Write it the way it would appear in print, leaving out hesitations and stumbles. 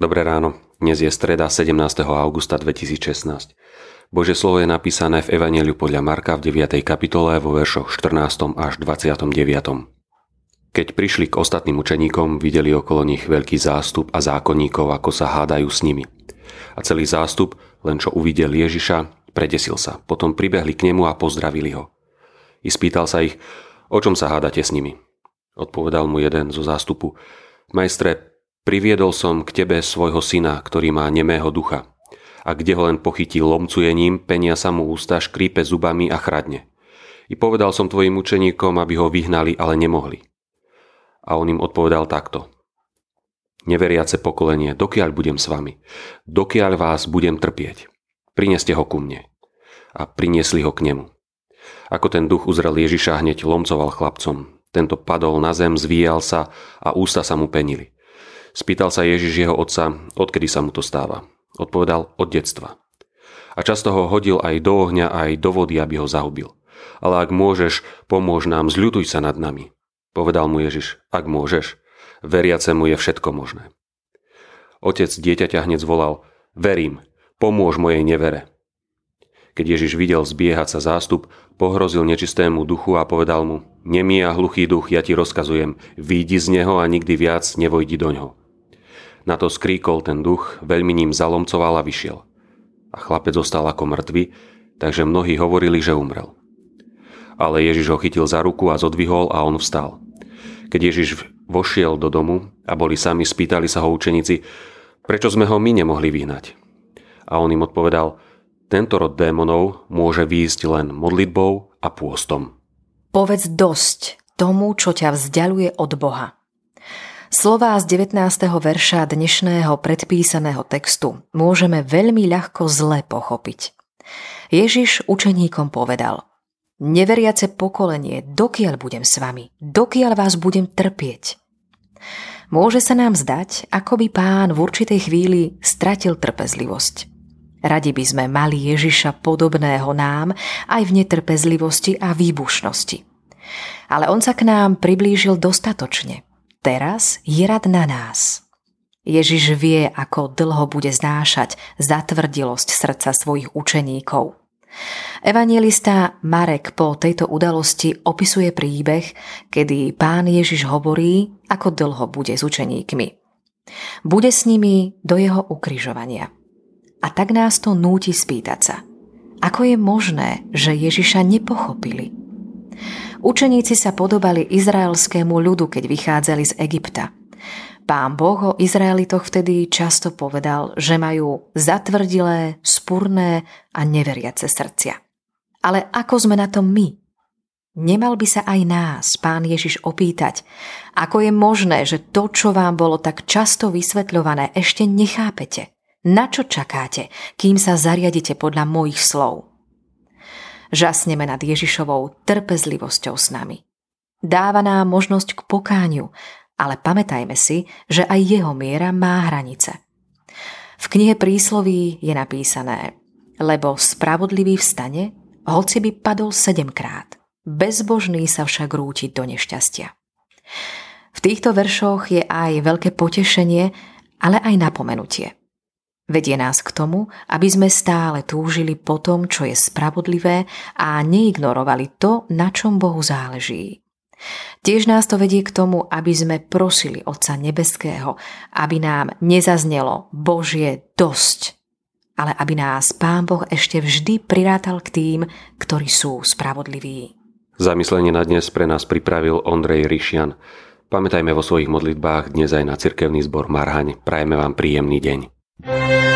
Dobré ráno. Dnes je streda 17. augusta 2016. Božie slovo je napísané v Evanjeliu podľa Marka v 9. kapitole vo veršoch 14. až 29. Keď prišli k ostatným učeníkom, videli okolo nich veľký zástup a zákonníkov, ako sa hádajú s nimi. A celý zástup, len čo uvidel Ježiša, predesil sa. Potom pribehli k nemu a pozdravili ho. I spýtal sa ich, o čom sa hádate s nimi. Odpovedal mu jeden zo zástupu: Majstre, priviedol som k tebe svojho syna, ktorý má nemého ducha. A kde ho len pochytí, lomcuje ním, penia sa mu ústa, škrípe zubami a chradne. I povedal som tvojim učeníkom, aby ho vyhnali, ale nemohli. A on im odpovedal takto: Neveriace pokolenie, dokiaľ budem s vami, dokiaľ vás budem trpieť, prineste ho ku mne. A priniesli ho k nemu. Ako ten duch uzrel Ježiša, hneď lomcoval chlapcom. Tento padol na zem, zvíjal sa a ústa sa mu penili. Spýtal sa Ježiš jeho otca, odkedy sa mu to stáva. Odpovedal: od detstva. A často ho hodil aj do ohňa, aj do vody, aby ho zahubil. Ale ak môžeš, pomôž nám, zľutuj sa nad nami. Povedal mu Ježiš: ak môžeš, veriacemu je všetko možné. Otec dieťaťa hneď zvolal: verím, pomôž mojej nevere. Keď Ježiš videl zbiehať sa zástup, pohrozil nečistému duchu a povedal mu: nemý a hluchý duch, ja ti rozkazujem, vyjdi z neho a nikdy viac nevojdi doňho. Na to skríkol ten duch, veľmi ním zalomcoval a vyšiel. A chlapec zostal ako mŕtvy, takže mnohí hovorili, že umrel. Ale Ježiš ho chytil za ruku a zodvihol a on vstal. Keď Ježiš vošiel do domu a boli sami, spýtali sa ho učeníci: prečo sme ho my nemohli vyhnať? A on im odpovedal: tento rod démonov môže výjsť len modlitbou a pôstom. Povedz dosť tomu, čo ťa vzdialuje od Boha. Slová z 19. verša dnešného predpísaného textu môžeme veľmi ľahko zle pochopiť. Ježiš učeníkom povedal: neveriace pokolenie, dokiaľ budem s vami, dokiaľ vás budem trpieť. Môže sa nám zdať, ako by Pán v určitej chvíli stratil trpezlivosť. Radi by sme mali Ježiša podobného nám aj v netrpezlivosti a výbušnosti. Ale on sa k nám priblížil dostatočne. Teraz je rad na nás. Ježiš vie, ako dlho bude znášať zatvrdilosť srdca svojich učeníkov. Evanjelista Marek po tejto udalosti opisuje príbeh, kedy Pán Ježiš hovorí, ako dlho bude s učeníkmi. Bude s nimi do jeho ukrižovania. A tak nás to núti spýtať sa, ako je možné, že Ježiša nepochopili. Učeníci sa podobali izraelskému ľudu, keď vychádzali z Egypta. Pán Boh o Izraelitoch vtedy často povedal, že majú zatvrdilé, spurné a neveriace srdcia. Ale ako sme na tom my? Nemal by sa aj nás Pán Ježiš opýtať, ako je možné, že to, čo vám bolo tak často vysvetľované, ešte nechápete? Na čo čakáte, kým sa zariadite podľa mojich slov? Žasneme nad Ježišovou trpezlivosťou s nami. Dáva nám možnosť k pokániu, ale pamätajme si, že aj jeho miera má hranice. V knihe Prísloví je napísané: lebo spravodlivý vstane, hoci by padol 7-krát. Bezbožný sa však rúti do nešťastia. V týchto veršoch je aj veľké potešenie, ale aj napomenutie. Vedie nás k tomu, aby sme stále túžili po tom, čo je spravodlivé a neignorovali to, na čom Bohu záleží. Tiež nás to vedie k tomu, aby sme prosili Otca nebeského, aby nám nezaznelo Božie dosť, ale aby nás Pán Boh ešte vždy prirátal k tým, ktorí sú spravodliví. Zamyslenie na dnes pre nás pripravil Ondrej Ryšian. Pamätajme vo svojich modlitbách dnes aj na cirkevný zbor Marhaň. Prajeme vám príjemný deň.